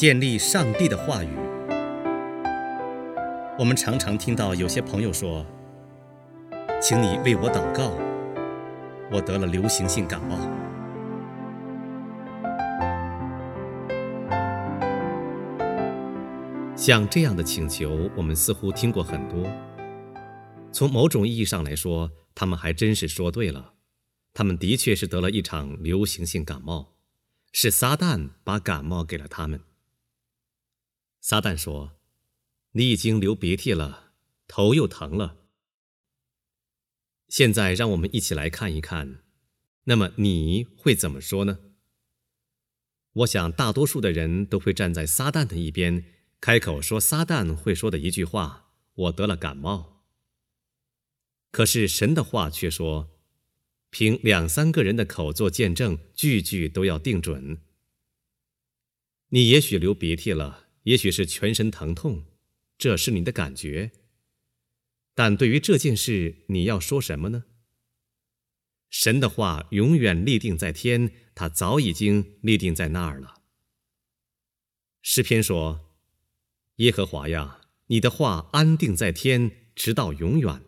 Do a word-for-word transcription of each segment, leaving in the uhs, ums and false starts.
建立上帝的话语。我们常常听到有些朋友说，请你为我祷告，我得了流行性感冒。像这样的请求，我们似乎听过很多。从某种意义上来说，他们还真是说对了，他们的确是得了一场流行性感冒，是撒旦把感冒给了他们。撒旦说，你已经流鼻涕了，头又疼了。现在让我们一起来看一看，那么你会怎么说呢？我想大多数的人都会站在撒旦的一边，开口说撒旦会说的一句话，我得了感冒。可是神的话却说，凭两三个人的口做见证，句句都要定准。你也许流鼻涕了，也许是全身疼痛，这是你的感觉。但对于这件事，你要说什么呢？神的话永远立定在天，他早已经立定在那儿了。诗篇说，耶和华呀，你的话安定在天，直到永远。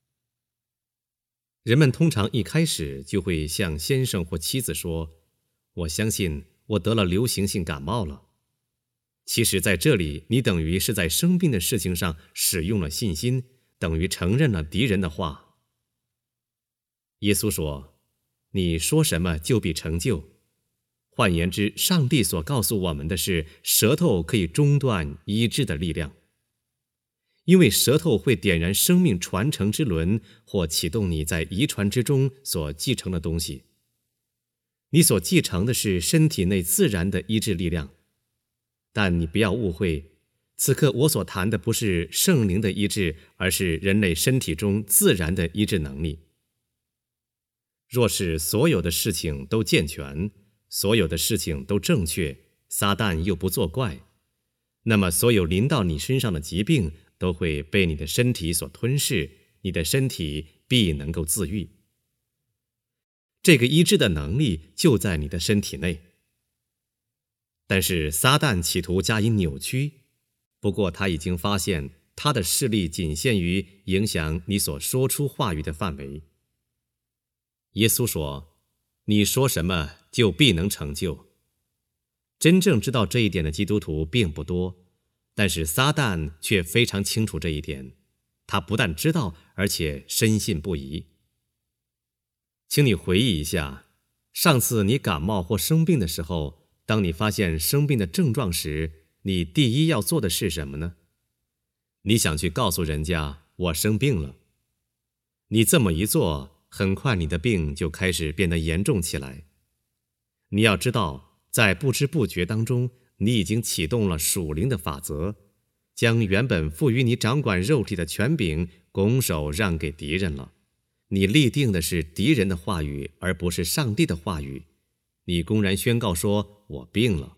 人们通常一开始就会向先生或妻子说，我相信我得了流行性感冒了。其实在这里，你等于是在生病的事情上使用了信心，等于承认了敌人的话。耶稣说，你说什么就必成就。换言之，上帝所告诉我们的是，舌头可以中断医治的力量。因为舌头会点燃生命传承之轮，或启动你在遗传之中所继承的东西。你所继承的是身体内自然的医治力量。但你不要误会，此刻我所谈的不是圣灵的医治，而是人类身体中自然的医治能力。若是所有的事情都健全，所有的事情都正确，撒旦又不作怪，那么所有临到你身上的疾病都会被你的身体所吞噬，你的身体必能够自愈。这个医治的能力就在你的身体内。但是撒旦企图加以扭曲，不过他已经发现他的势力仅限于影响你所说出话语的范围。耶稣说，你说什么就必能成就。真正知道这一点的基督徒并不多，但是撒旦却非常清楚这一点，他不但知道，而且深信不疑。请你回忆一下，上次你感冒或生病的时候，当你发现生病的症状时，你第一要做的是什么呢？你想去告诉人家，我生病了。你这么一做，很快你的病就开始变得严重起来。你要知道，在不知不觉当中，你已经启动了属灵的法则，将原本赋予你掌管肉体的权柄拱手让给敌人了。你立定的是敌人的话语，而不是上帝的话语。你公然宣告说，我病了。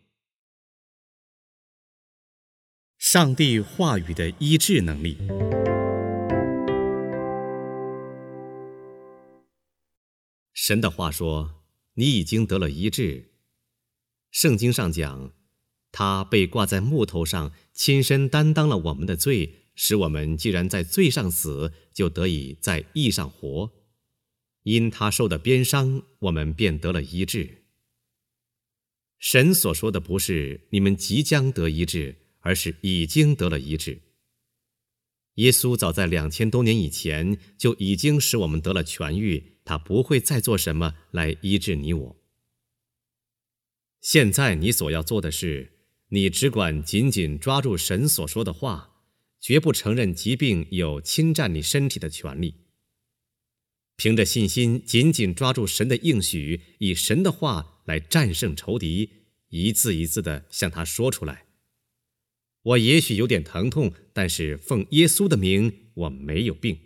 上帝话语的医治能力。神的话说，你已经得了医治。圣经上讲，他被挂在木头上，亲身担当了我们的罪，使我们既然在罪上死，就得以在义上活。因他受的鞭伤，我们便得了医治。神所说的不是你们即将得医治，而是已经得了医治。耶稣早在两千多年以前就已经使我们得了痊愈，他不会再做什么来医治你我。现在你所要做的是，你只管紧紧抓住神所说的话，绝不承认疾病有侵占你身体的权利。凭着信心紧紧抓住神的应许，以神的话来战胜仇敌，一字一字地向他说出来。我也许有点疼痛，但是奉耶稣的名，我没有病。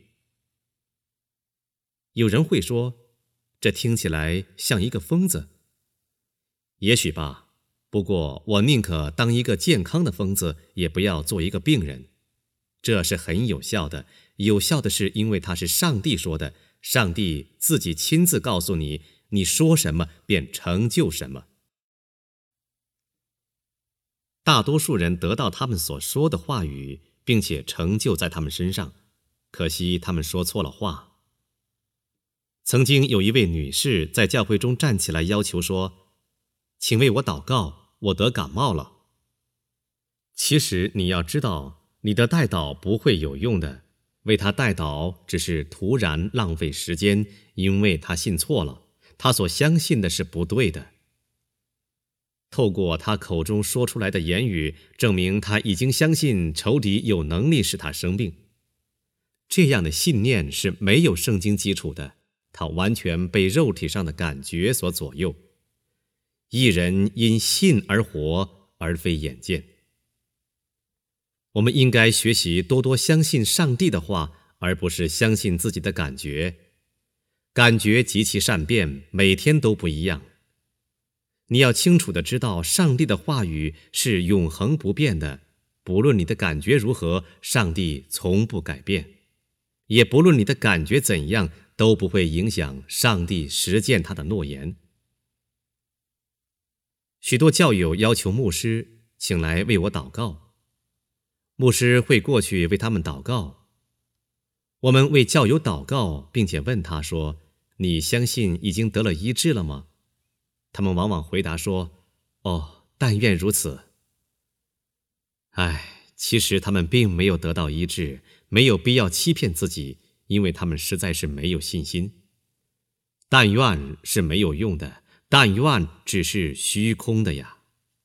有人会说，这听起来像一个疯子。也许吧，不过我宁可当一个健康的疯子，也不要做一个病人。这是很有效的，有效的是因为它是上帝说的，上帝自己亲自告诉你，你说什么便成就什么。 大多数人得到他们所说的话语，并且成就在他们身上，可惜他们说错了话。曾经有一位女士在教会中站起来要求说：请为我祷告，我得感冒了。其实你要知道，你的代祷不会有用的，为他代祷只是徒然浪费时间，因为他信错了，他所相信的是不对的。透过他口中说出来的言语，证明他已经相信仇敌有能力使他生病。这样的信念是没有圣经基础的，他完全被肉体上的感觉所左右。一人因信而活，而非眼见。我们应该学习多多相信上帝的话，而不是相信自己的感觉。感觉极其善变，每天都不一样。你要清楚地知道，上帝的话语是永恒不变的，不论你的感觉如何，上帝从不改变，也不论你的感觉怎样，都不会影响上帝实践他的诺言。许多教友要求牧师请来为我祷告，牧师会过去为他们祷告。我们为教友祷告，并且问他说：你相信已经得了医治了吗？他们往往回答说：哦，但愿如此。唉，其实他们并没有得到医治，没有必要欺骗自己，因为他们实在是没有信心。但愿是没有用的，但愿只是虚空的呀。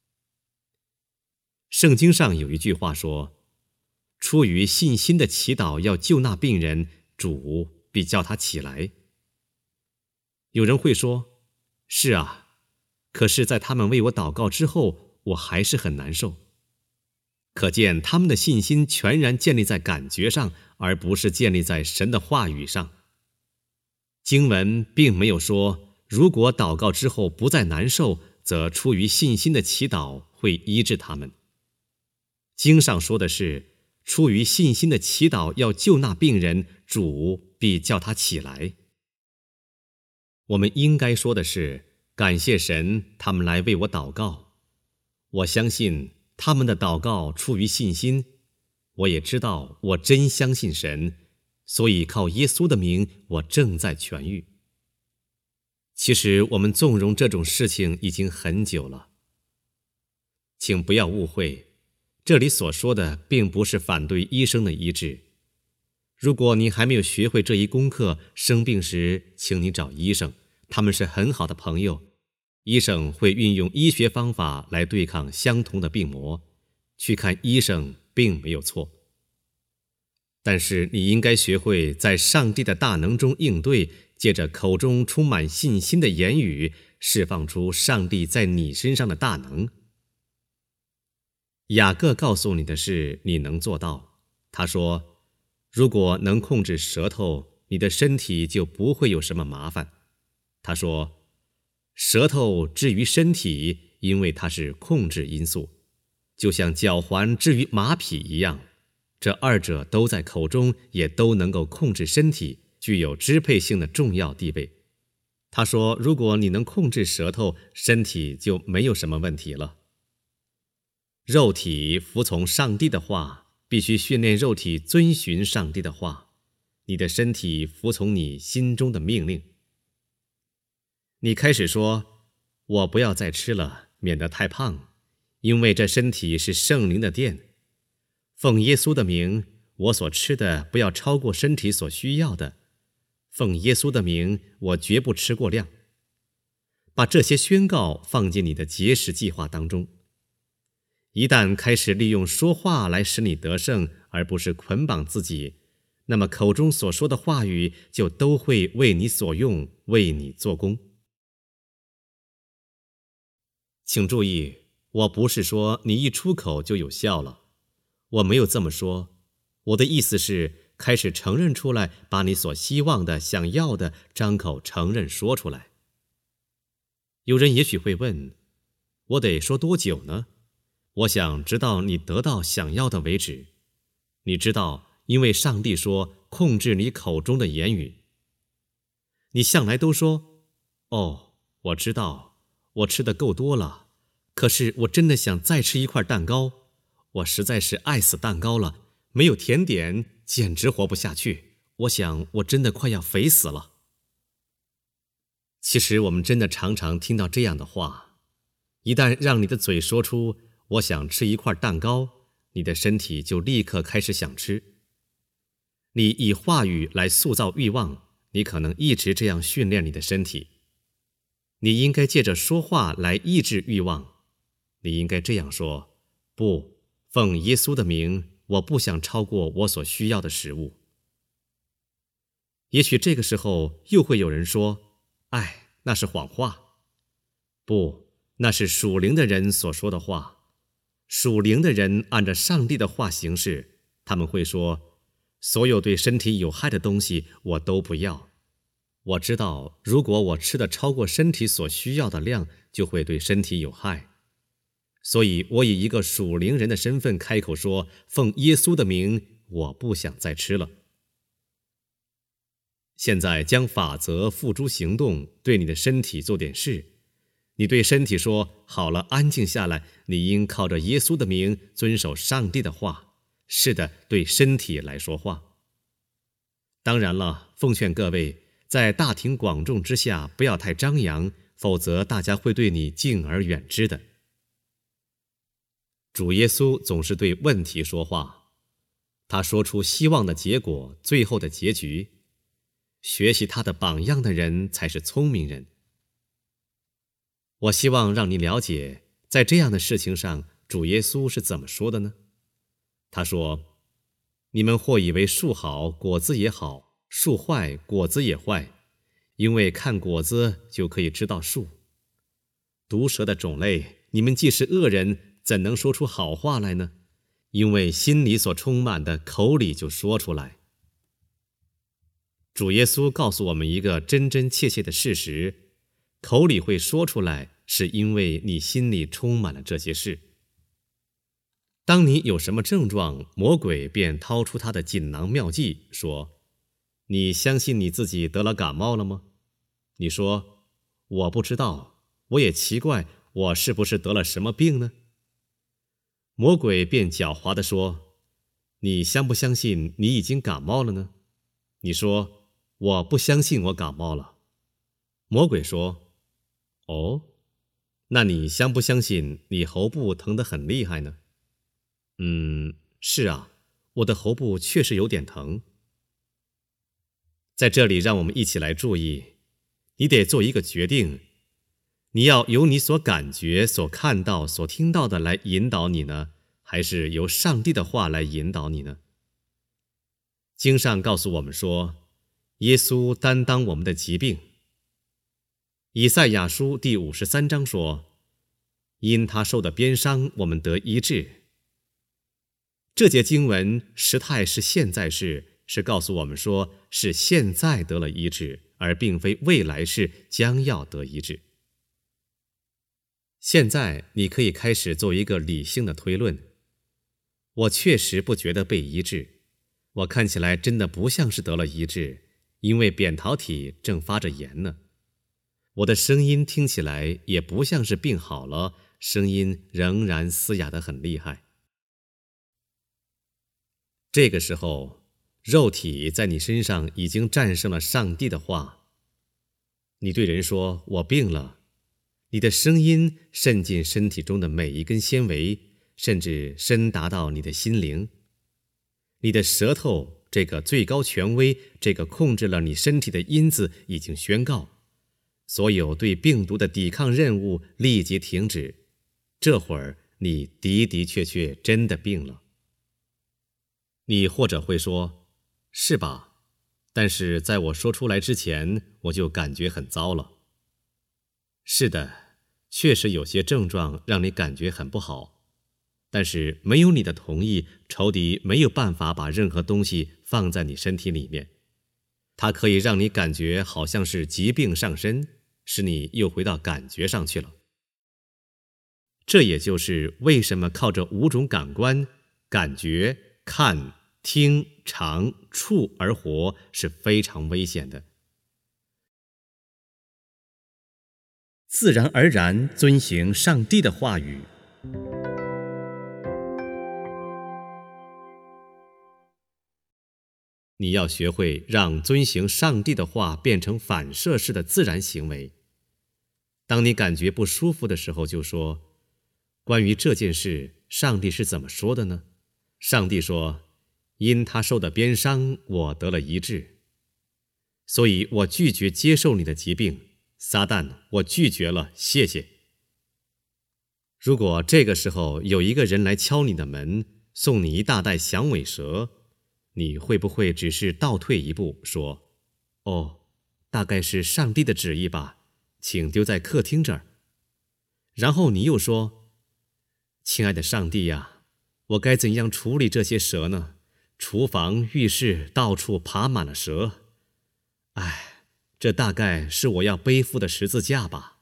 圣经上有一句话说：出于信心的祈祷要救那病人，主必叫他起来。有人会说：是啊，可是在他们为我祷告之后，我还是很难受。可见他们的信心全然建立在感觉上，而不是建立在神的话语上。经文并没有说，如果祷告之后不再难受，则出于信心的祈祷会医治他们。经上说的是，出于信心的祈祷要救那病人，主必叫他起来。我们应该说的是，感谢神，他们来为我祷告。我相信他们的祷告出于信心，我也知道我真相信神，所以靠耶稣的名，我正在痊愈。其实我们纵容这种事情已经很久了。请不要误会，这里所说的并不是反对医生的医治。如果你还没有学会这一功课，生病时请你找医生，他们是很好的朋友。医生会运用医学方法来对抗相同的病魔，去看医生并没有错。但是你应该学会在上帝的大能中应对，借着口中充满信心的言语，释放出上帝在你身上的大能。雅各告诉你的是，你能做到。他说，如果能控制舌头，你的身体就不会有什么麻烦。他说，舌头至于身体，因为它是控制因素，就像脚环至于马匹一样，这二者都在口中，也都能够控制身体，具有支配性的重要地位。他说，如果你能控制舌头，身体就没有什么问题了。肉体服从上帝的话，必须训练肉体遵循上帝的话，你的身体服从你心中的命令。你开始说，我不要再吃了，免得太胖，因为这身体是圣灵的殿。奉耶稣的名，我所吃的不要超过身体所需要的。奉耶稣的名，我绝不吃过量。把这些宣告放进你的节食计划当中。一旦开始利用说话来使你得胜，而不是捆绑自己，那么口中所说的话语就都会为你所用，为你做工。请注意，我不是说你一出口就有效了，我没有这么说。我的意思是，开始承认出来，把你所希望的、想要的，张口承认说出来。有人也许会问，我得说多久呢？我想直到你得到想要的为止。你知道，因为上帝说，控制你口中的言语。你向来都说，哦，我知道，我吃的够多了， 可是我真的想再吃一块蛋糕，我实在是爱死蛋糕了，没有甜点简直活不下去，我想我真的快要肥死了。其实我们真的常常听到这样的话，一旦让你的嘴说出我想吃一块蛋糕，你的身体就立刻开始想吃。你以话语来塑造欲望，你可能一直这样训练你的身体。你应该借着说话来抑制欲望，你应该这样说：不，奉耶稣的名，我不想超过我所需要的食物。也许这个时候又会有人说，哎，那是谎话。不，那是属灵的人所说的话。属灵的人按着上帝的话行事，他们会说，所有对身体有害的东西我都不要。我知道，如果我吃的超过身体所需要的量，就会对身体有害。所以我以一个属灵人的身份开口说，奉耶稣的名，我不想再吃了。现在将法则付诸行动，对你的身体做点事。你对身体说，好了，安静下来，你应靠着耶稣的名遵守上帝的话。是的，对身体来说话。当然了，奉劝各位，在大庭广众之下不要太张扬，否则大家会对你敬而远之的。主耶稣总是对问题说话，他说出希望的结果，最后的结局。学习他的榜样的人才是聪明人。我希望让你了解，在这样的事情上，主耶稣是怎么说的呢？他说，你们或以为树好，果子也好，树坏，果子也坏，因为看果子就可以知道树。毒蛇的种类，你们既是恶人，怎能说出好话来呢？因为心里所充满的，口里就说出来。主耶稣告诉我们一个真真切切的事实，口里会说出来，是因为你心里充满了这些事。当你有什么症状，魔鬼便掏出他的锦囊妙计，说，你相信你自己得了感冒了吗？你说，我不知道，我也奇怪，我是不是得了什么病呢？魔鬼便狡猾地说，你相不相信你已经感冒了呢？你说，我不相信我感冒了。魔鬼说，哦，那你相不相信你喉部疼得很厉害呢？嗯，是啊，我的喉部确实有点疼。在这里让我们一起来注意，你得做一个决定，你要由你所感觉、所看到、所听到的来引导你呢，还是由上帝的话来引导你呢？经上告诉我们说，耶稣担当我们的疾病。以赛亚书第五十三章说，因他受的鞭伤，我们得医治。这节经文时态是现在式，是告诉我们说，是现在得了医治，而并非未来式将要得医治。现在你可以开始做一个理性的推论，我确实不觉得被医治，我看起来真的不像是得了医治，因为扁桃体正发着炎呢。我的声音听起来也不像是病好了，声音仍然嘶哑得很厉害。这个时候，肉体在你身上已经战胜了上帝的话。你对人说，我病了，你的声音渗进身体中的每一根纤维，甚至深达到你的心灵。你的舌头，这个最高权威，这个控制了你身体的因子，已经宣告，所有对病毒的抵抗任务立即停止。这会儿你的的确确真的病了。你或者会说，是吧？但是在我说出来之前，我就感觉很糟了。是的，确实有些症状让你感觉很不好，但是没有你的同意，仇敌没有办法把任何东西放在你身体里面。它可以让你感觉好像是疾病上身，使你又回到感觉上去了。这也就是为什么靠着五种感官，感觉、看、听、尝、触而活是非常危险的。 自然而然遵行上帝的话语。你要学会让遵行上帝的话变成反射式的自然行为。当你感觉不舒服的时候，就说：关于这件事，上帝是怎么说的呢？上帝说：因他受的鞭伤，我得了医治。所以我拒绝接受你的疾病，撒旦，我拒绝了，谢谢。如果这个时候有一个人来敲你的门，送你一大袋响尾蛇，你会不会只是倒退一步，说：哦，大概是上帝的旨意吧，请丢在客厅这儿。然后你又说：亲爱的上帝呀，我该怎样处理这些蛇呢？厨房、浴室到处爬满了蛇。唉，这大概是我要背负的十字架吧。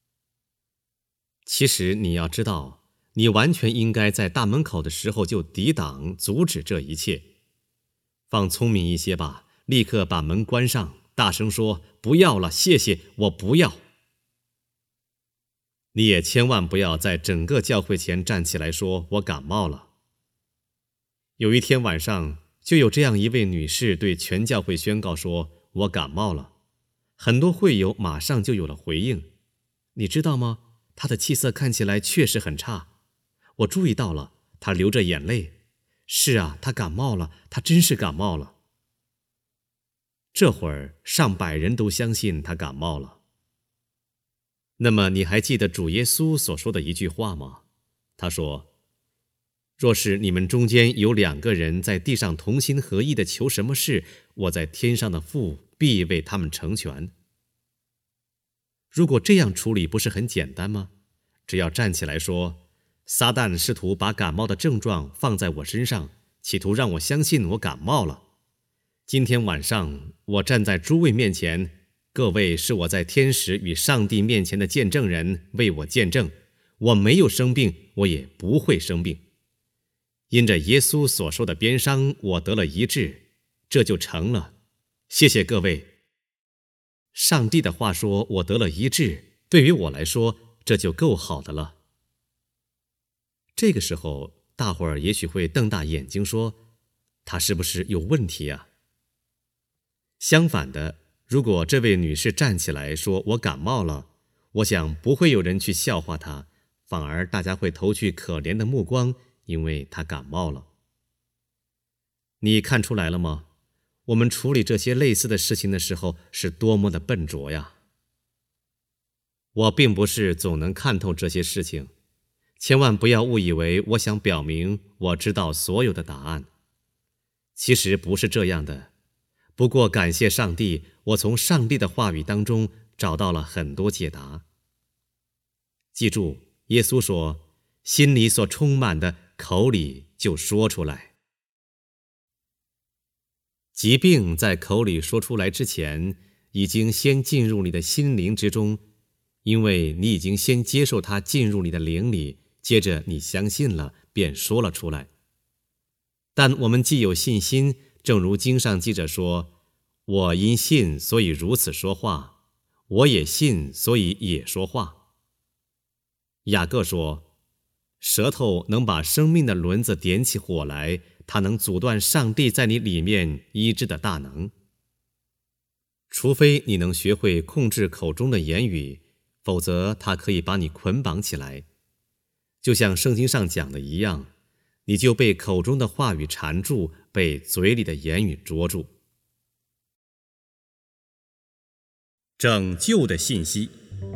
其实你要知道，你完全应该在大门口的时候就抵挡、阻止这一切。放聪明一些吧，立刻把门关上，大声说：不要了，谢谢，我不要。你也千万不要在整个教会前站起来说：我感冒了。有一天晚上，就有这样一位女士对全教会宣告说：我感冒了。很多会友马上就有了回应。你知道吗？她的气色看起来确实很差。我注意到了，她流着眼泪。是啊，她感冒了，她真是感冒了。这会儿上百人都相信她感冒了。那么你还记得主耶稣所说的一句话吗？他说：若是你们中间有两个人在地上同心合意的求什么事，我在天上的父必为他们成全。如果这样处理不是很简单吗？只要站起来说：撒旦试图把感冒的症状放在我身上，企图让我相信我感冒了。今天晚上我站在诸位面前，各位是我在天使与上帝面前的见证人，为我见证，我没有生病，我也不会生病。因着耶稣所受的鞭伤，我得了医治，这就成了。谢谢各位。上帝的话说我得了医治，对于我来说，这就够好的了。这个时候，大伙儿也许会瞪大眼睛说：他是不是有问题啊？相反的，如果这位女士站起来说我感冒了，我想不会有人去笑话她，反而大家会投去可怜的目光，因为她感冒了。你看出来了吗？我们处理这些类似的事情的时候是多么的笨拙呀！我并不是总能看透这些事情，千万不要误以为我想表明我知道所有的答案。其实不是这样的。不过感谢上帝，我从上帝的话语当中找到了很多解答。记住，耶稣说：心里所充满的，口里就说出来。疾病在口里说出来之前，已经先进入你的心灵之中，因为你已经先接受它进入你的灵里，接着你相信了，便说了出来。但我们既有信心，正如经上记着说：我因信，所以如此说话；我也信，所以也说话。雅各说：舌头能把生命的轮子点起火来，它能阻断上帝在你里面医治的大能。除非你能学会控制口中的言语，否则它可以把你捆绑起来。就像圣经上讲的一样，你就被口中的话语缠住，被嘴里的言语捉住。拯救的信息。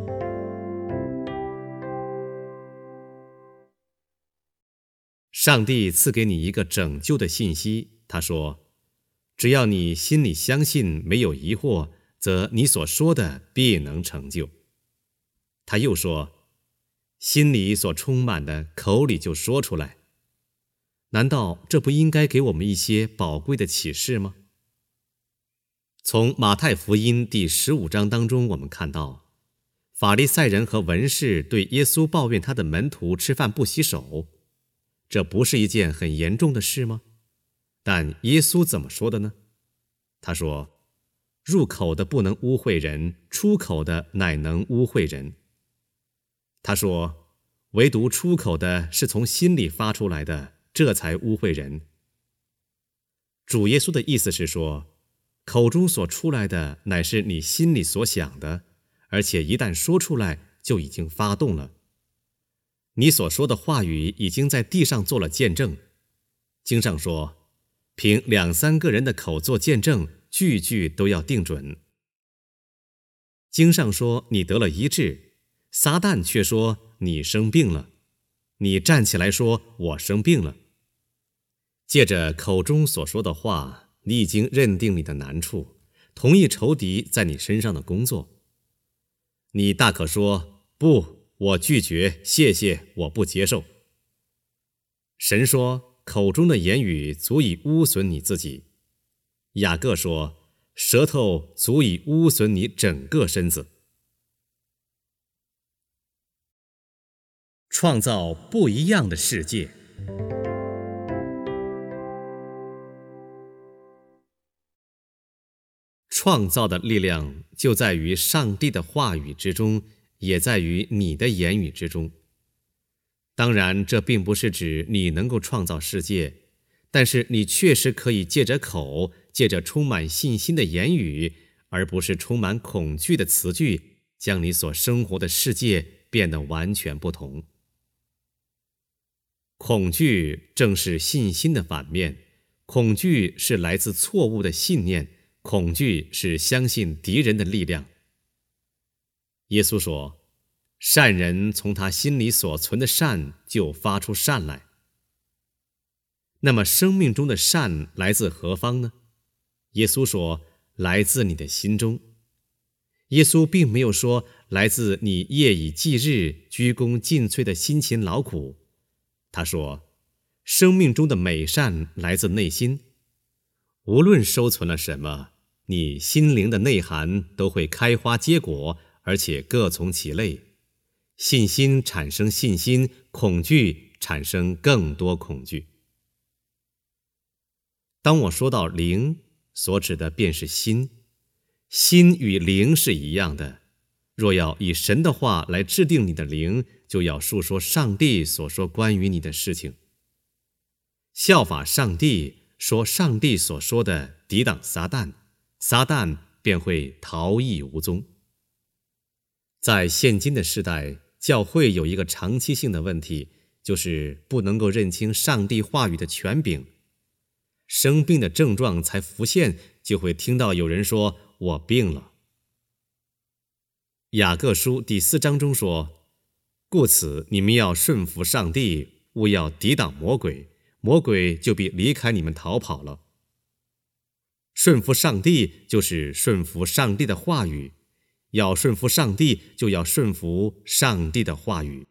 上帝赐给你一个拯救的信息，他说：只要你心里相信，没有疑惑，则你所说的必能成就。他又说：心里所充满的，口里就说出来。难道这不应该给我们一些宝贵的启示吗？从马太福音第十五章当中，我们看到法利赛人和文士对耶稣抱怨他的门徒吃饭不洗手，这不是一件很严重的事吗？但耶稣怎么说的呢？他说：入口的不能污秽人，出口的乃能污秽人。 他说，唯独出口的是从心里发出来的，这才污秽人。主耶稣的意思是说，口中所出来的乃是你心里所想的，而且一旦说出来就已经发动了。你所说的话语已经在地上做了见证。经上说，凭两三个人的口做见证，句句都要定准。经上说你得了医治，撒旦却说你生病了，你站起来说我生病了。借着口中所说的话，你已经认定你的难处，同意仇敌在你身上的工作。你大可说，不，我拒绝，谢谢，我不接受。神说，口中的言语足以污损你自己。雅各说，舌头足以污损你整个身子。创造不一样的世界。创造的力量就在于上帝的话语之中，也在于你的言语之中。当然，这并不是指你能够创造世界，但是你确实可以借着口，借着充满信心的言语，而不是充满恐惧的词句，将你所生活的世界变得完全不同。恐惧正是信心的反面，恐惧是来自错误的信念，恐惧是相信敌人的力量。耶稣说，善人从他心里所存的善就发出善来。那么生命中的善来自何方呢？耶稣说，来自你的心中。耶稣并没有说来自你夜以继日、鞠躬尽瘁的辛勤劳苦。他说，生命中的美善来自内心。无论收存了什么，你心灵的内涵都会开花结果，而且各从其类。信心产生信心，恐惧产生更多恐惧。当我说到灵，所指的便是心。心与灵是一样的。若要以神的话来制定你的灵，就要述说上帝所说关于你的事情。效法上帝，说上帝所说的，抵挡撒旦，撒旦便会逃逸无踪。在现今的世代，教会有一个长期性的问题，就是不能够认清上帝话语的权柄。生病的症状才浮现，就会听到有人说，我病了。雅各书第四章中说，故此你们要顺服上帝，勿要抵挡魔鬼，魔鬼就必离开你们逃跑了。顺服上帝就是顺服上帝的话语，要顺服上帝，就要顺服上帝的话语。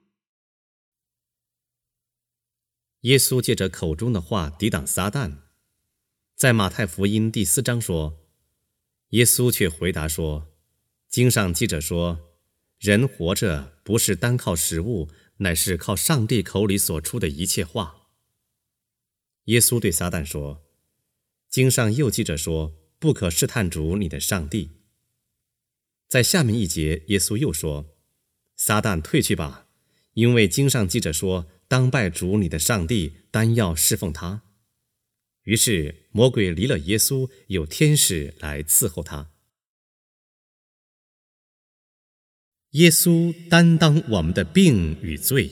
耶稣借着口中的话抵挡撒旦。在马太福音第四章说，耶稣却回答说，经上记着说，人活着不是单靠食物，乃是靠上帝口里所出的一切话。耶稣对撒旦说，经上又记着说，不可试探主你的上帝。在下面一节，耶稣又说，撒旦退去吧，因为经上记着说，当拜主你的上帝，单要侍奉他。于是魔鬼离了耶稣，有天使来伺候他。耶稣担当我们的病与罪。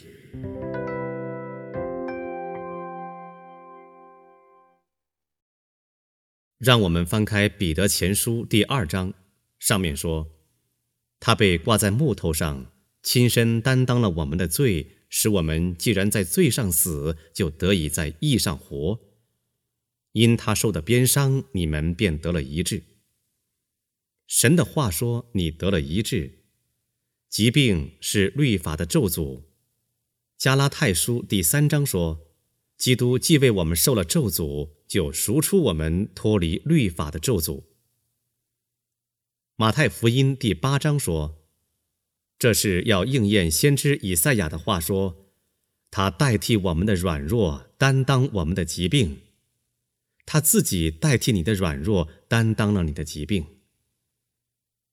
让我们翻开彼得前书第二章，上面说，他被挂在木头上，亲身担当了我们的罪，使我们既然在罪上死，就得以在义上活。因他受的鞭伤，你们便得了医治。神的话说，你得了医治。疾病是律法的咒诅。加拉太书第三章说，基督既为我们受了咒诅，就赎出我们脱离律法的咒诅。马太福音第八章说，这是要应验先知以赛亚的话说，他代替我们的软弱，担当我们的疾病。他自己代替你的软弱，担当了你的疾病。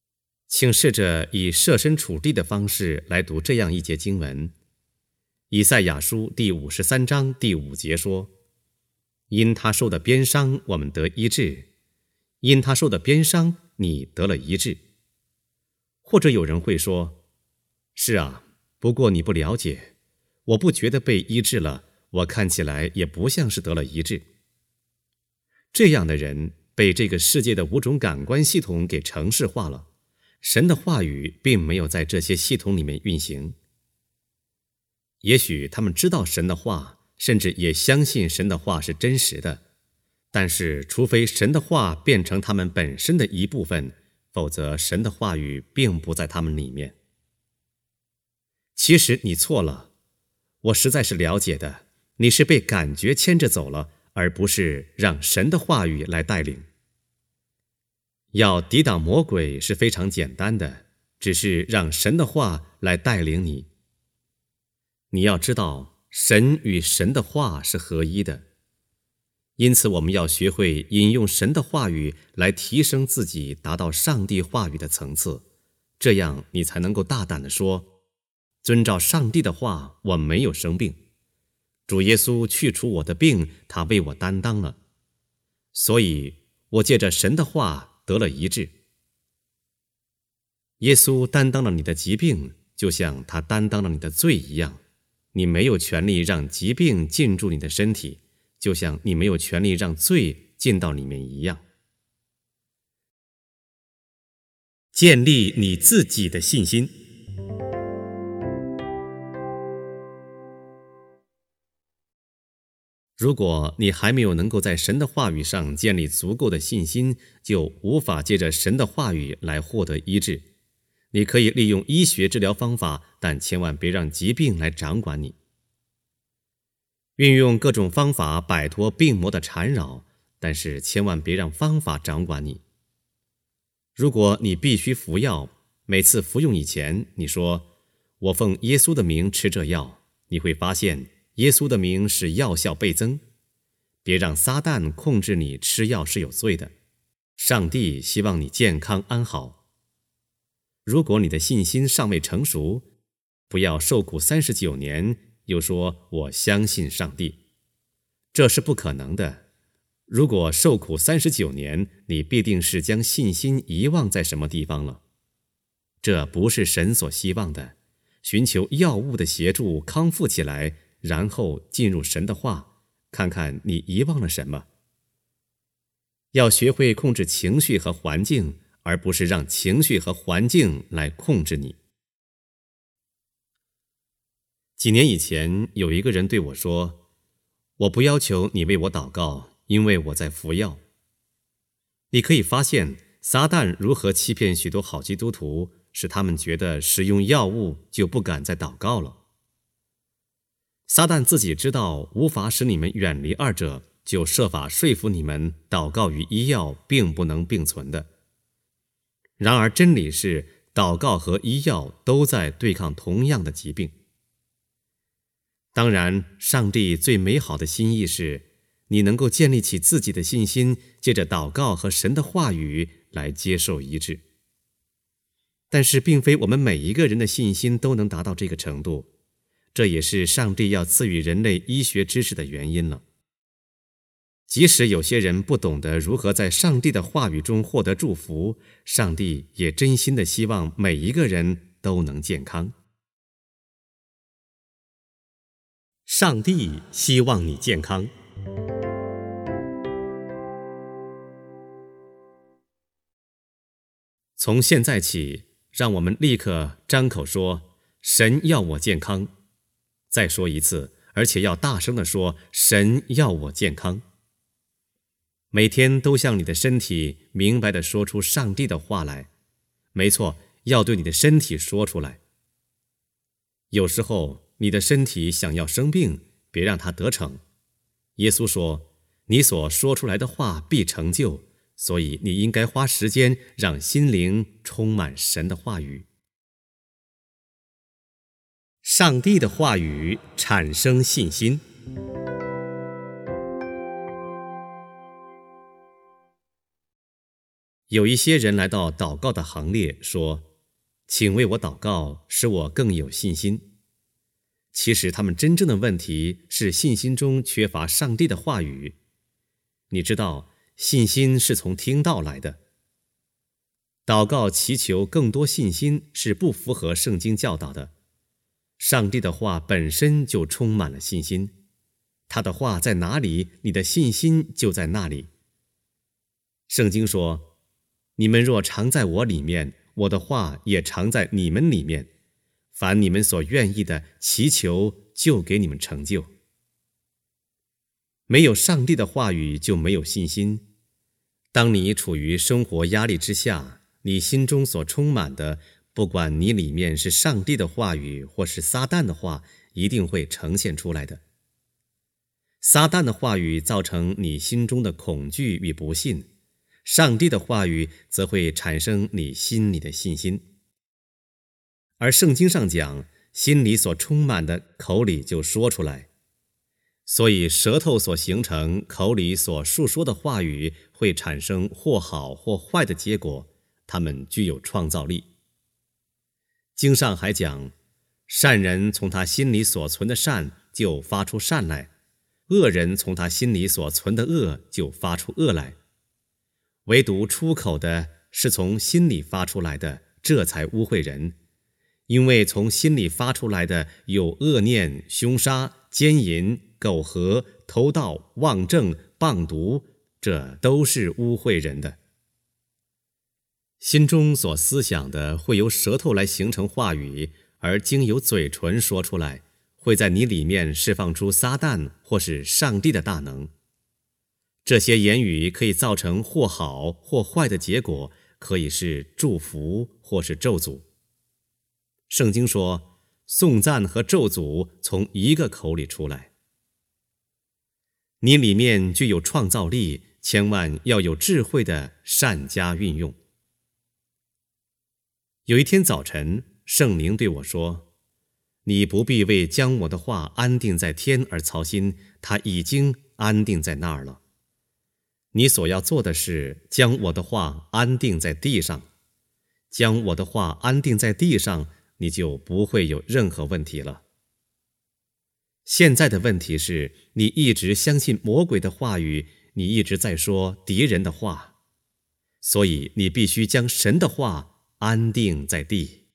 请试着以设身处地的方式来读这样一节经文。以赛亚书第五十三章第五节说：因他受的鞭伤，我们得医治；因他受的鞭伤，你得了医治。或者有人会说：是啊，不过你不了解，我不觉得被医治了，我看起来也不像是得了医治。这样的人被这个世界的五种感官系统给程式化了，神的话语并没有在这些系统里面运行。也许他们知道神的话，甚至也相信神的话是真实的，但是除非神的话变成他们本身的一部分，否则神的话语并不在他们里面。其实你错了，我实在是了解的，你是被感觉牵着走了，而不是让神的话语来带领。要抵挡魔鬼是非常简单的，只是让神的话来带领你。你要知道，神与神的话是合一的，因此我们要学会引用神的话语来提升自己，达到上帝话语的层次，这样你才能够大胆地说，遵照上帝的话，我没有生病，主耶稣去除我的病，他为我担当了，所以我借着神的话得了医治。耶稣担当了你的疾病，就像他担当了你的罪一样，你没有权利让疾病进入你的身体，就像你没有权利让罪进到里面一样。建立你自己的信心。如果你还没有能够在神的话语上建立足够的信心，就无法借着神的话语来获得医治。你可以利用医学治疗方法，但千万别让疾病来掌管你。运用各种方法摆脱病魔的缠绕，但是千万别让方法掌管你。如果你必须服药，每次服用以前，你说：我奉耶稣的名吃这药，你会发现耶稣的名使药效倍增。别让撒旦控制你吃药是有罪的。上帝希望你健康安好。如果你的信心尚未成熟，不要受苦三十九年，又说我相信上帝，这是不可能的。如果受苦三十九年，你必定是将信心遗忘在什么地方了。这不是神所希望的。寻求药物的协助康复起来，然后进入神的话，看看你遗忘了什么。要学会控制情绪和环境，而不是让情绪和环境来控制你。几年以前，有一个人对我说：我不要求你为我祷告，因为我在服药。你可以发现撒旦如何欺骗许多好基督徒，使他们觉得使用药物就不敢再祷告了。撒旦自己知道无法使你们远离二者，就设法说服你们祷告与医药并不能并存的。然而真理是，祷告和医药都在对抗同样的疾病。当然，上帝最美好的心意是，你能够建立起自己的信心，借着祷告和神的话语来接受医治。但是并非我们每一个人的信心都能达到这个程度，这也是上帝要赐予人类医学知识的原因了。即使有些人不懂得如何在上帝的话语中获得祝福，上帝也真心的希望每一个人都能健康。上帝希望你健康。从现在起，让我们立刻张口说：神要我健康。再说一次，而且要大声地说：神要我健康。每天都向你的身体明白地说出上帝的话来。没错，要对你的身体说出来。有时候你的身体想要生病，别让它得逞。耶稣说，你所说出来的话必成就，所以你应该花时间让心灵充满神的话语。上帝的话语产生信心。 有一些人来到祷告的行列，说：请为我祷告，使我更有信心。其实他们真正的问题是信心中缺乏上帝的话语。你知道，信心是从听道来的。祷告祈求更多信心是不符合圣经教导的。上帝的话本身就充满了信心，他的话在哪里，你的信心就在那里。圣经说：你们若常在我里面，我的话也常在你们里面，凡你们所愿意的祈求，就给你们成就。没有上帝的话语就没有信心。当你处于生活压力之下，你心中所充满的，不管你里面是上帝的话语或是撒旦的话，一定会呈现出来的。撒旦的话语造成你心中的恐惧与不信，上帝的话语则会产生你心里的信心。而圣经上讲，心里所充满的，口里就说出来。所以舌头所形成，口里所述说的话语会产生或好或坏的结果，它们具有创造力。经上还讲，善人从他心里所存的善就发出善来，恶人从他心里所存的恶就发出恶来。唯独出口的是从心里发出来的，这才污秽人。因为从心里发出来的有恶念、凶杀、奸淫、苟合、偷盗、妄证、谤毒，这都是污秽人的。心中所思想的会由舌头来形成话语，而经由嘴唇说出来，会在你里面释放出撒旦或是上帝的大能。这些言语可以造成或好或坏的结果，可以是祝福或是咒诅。圣经说，颂赞和咒诅从一个口里出来。你里面具有创造力，千万要有智慧的善加运用。有一天早晨，圣灵对我说：你不必为将我的话安定在天而操心，它已经安定在那儿了。你所要做的是将我的话安定在地上，将我的话安定在地上，你就不会有任何问题了。现在的问题是，你一直相信魔鬼的话语，你一直在说敌人的话，所以你必须将神的话安定在地。